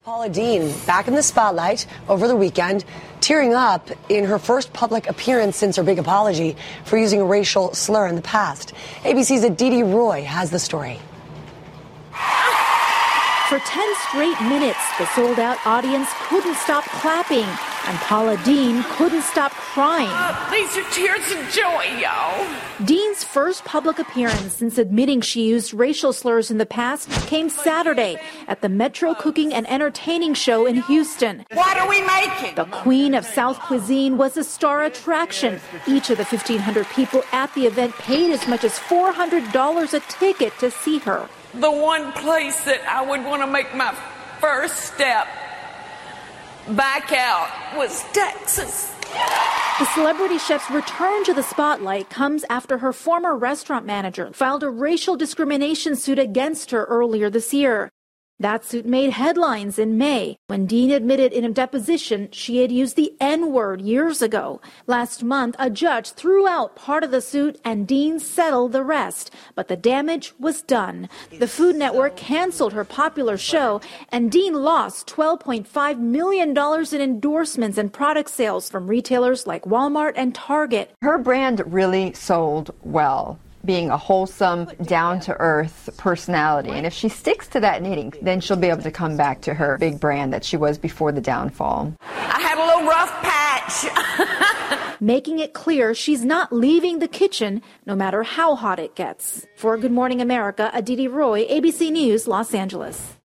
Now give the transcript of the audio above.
Paula Deen back in the spotlight over the weekend, tearing up in her first public appearance since her big apology for using a racial slur in the past. ABC's Aditi Roy has the story. For 10 straight minutes, the sold-out audience couldn't stop clapping, and Paula Deen couldn't stop crying. These are tears of joy, y'all. Deen's first public appearance since admitting she used racial slurs in the past came Saturday at the Metro Cooking and Entertaining Show in Houston. What are we making? The queen of South cuisine was a star attraction. Each of the 1,500 people at the event paid as much as $400 a ticket to see her. The one place that I would want to make my first step back out was Texas. The celebrity chef's return to the spotlight comes after her former restaurant manager filed a racial discrimination suit against her earlier this year. That suit made headlines in May when Deen admitted in a deposition she had used the N-word years ago. Last month, a judge threw out part of the suit and Deen settled the rest, but the damage was done. The Food Network canceled her popular show, and Deen lost $12.5 million in endorsements and product sales from retailers like Walmart and Target. Her brand really sold well, being a wholesome, down-to-earth personality. And if she sticks to that knitting, then she'll be able to come back to her big brand that she was before the downfall. I had a little rough patch. Making it clear she's not leaving the kitchen, no matter how hot it gets. For Good Morning America, Aditi Roy, ABC News, Los Angeles.